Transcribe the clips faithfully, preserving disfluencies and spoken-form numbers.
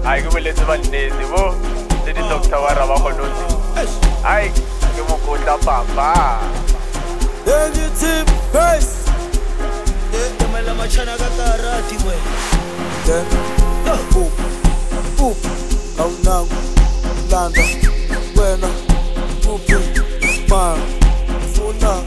Ai ke boletse ba nnete bo le di doctor wa raba go notse. Ai ke mo kotla papa. Negative face. Yeah, mala machana ka karati we. Then, boop, boop, au now, landa, wena, boopy, man, funa,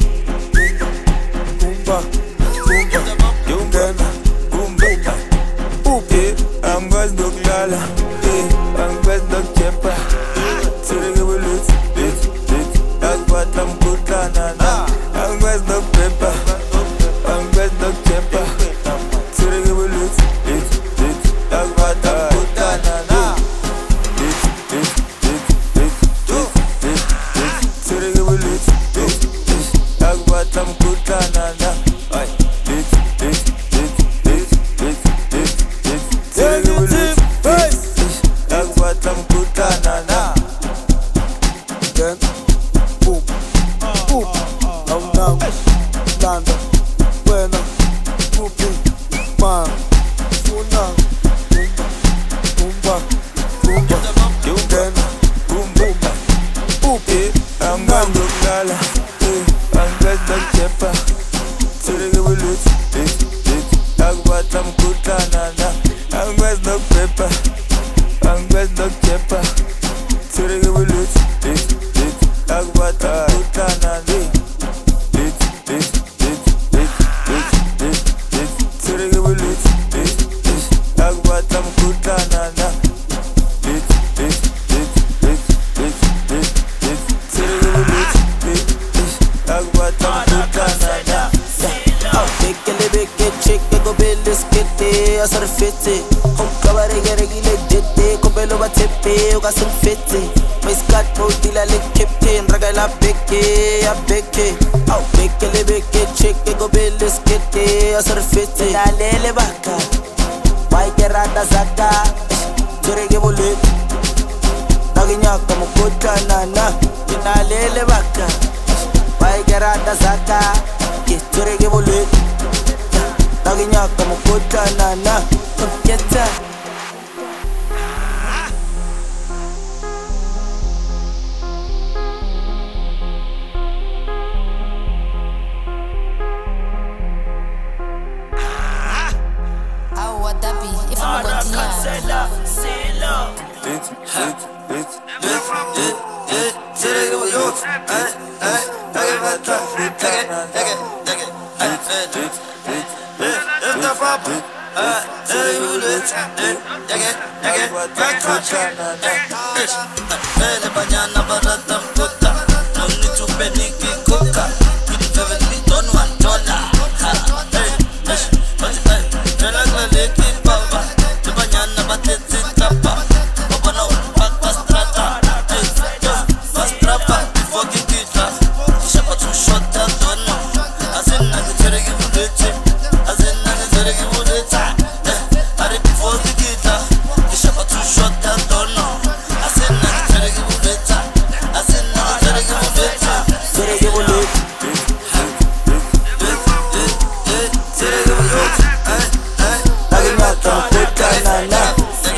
kumba, kumba, Yungena, kumba, boopy, I'm going to Lala, I'm going to Chepa, Sirigi will lose, bitch, bitch, that's what I'm good, na I'm going to Peppa, I'm going to Chepa, Sirigi will lose, bitch, bitch, that's what I'm good, na bitch, bitch, bitch, bitch, bitch, bitch, Sirigi will lose, bitch, bitch, that's what I'm good, na bitch, bitch, bitch, bitch, bitch, bitch, bitch, Sirigi will lose, bitch, that's what I'm good, na then, boop, boop, au now, landa, wena, boopy, man, funa, kumba, kumba, Yungena, kumba, boopy, I'm going to Lala, I'm going to Chepa, Sirigi will lose, bitch, bitch, that's what I'm good, na I'm going to Peppa, I'm going to Chepa, Sirigi will lose, bitch, bitch, that's what I'm good, na bitch, bitch, bitch, bitch, bitch, bitch, bitch, Sirigi will lose, bitch, bitch, that's what I'm good, na bitch, bitch, bitch, bitch, bitch, bitch, bitch, Sirigi will lose, bitch, bitch, that's what I'm good, na Bekele beke cheke go belis kete asar fete. Hom kabare gere gile jete ko belo ba tepe o kasim fete. Mais kat mo dila le captain ragala beke ya beke. Au bekele beke cheke go belis kete asar fete. Na lele baka. Bai ke rata zaka. Jere ke bolu. Naginya como kota nana. Na lele baka. Bai ke rata zaka. Jere ke bolu. Naginya como kota nana. Get up. How would that be if I'm going to bitch, bitch, bitch, bitch, bitch, bitch, Sirigi will lose, eh, eh, take it, take it, take it, take it, take it, bitch, bitch, bitch, bitch, if the pop, eh, Sirigi will lose, eh, take it, take it, take it, take it, Bele banyana baratam kota, Moni chupe niki koka, Kini fevel mi don one dollar, ha, eh, eh, but eh, Vela gleleki baba, Te banyana bateti tapa, Baba no, Pata strata, eh, eh, Pastrapa, before kikita, Shapa tu shota dono, Azina ni teregi bulete, Azina ni teregi bulete, eh, Ari before kikita, Shapa tu shota dono, Azina ni teregi bulete, Azina ni teregi bulete, Teregi bulete. Teregi bulete, eh, eh, Naginya como kota nana.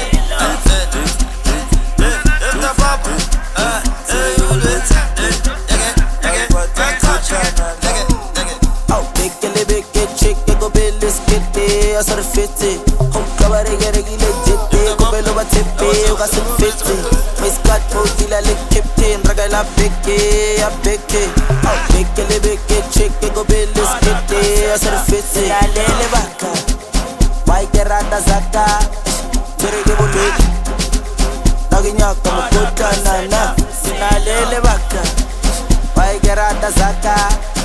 Au bekele beke cheke go belis kete asar fete. Hom kabare gere gile jete ko belo ba tepe o kasim fete. Mais kat mo dila le captain ragala beke ya beke. Au bekele beke cheke go belis kete asar fete. Ya lele baka. Bai ke rata zaka. Tere ke bolu. Naginya como kota nana. Sina lele baka. Bai ke rata zaka.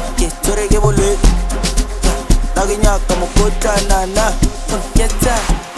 Tere ke bolu. Naginya como kota nana. Get up.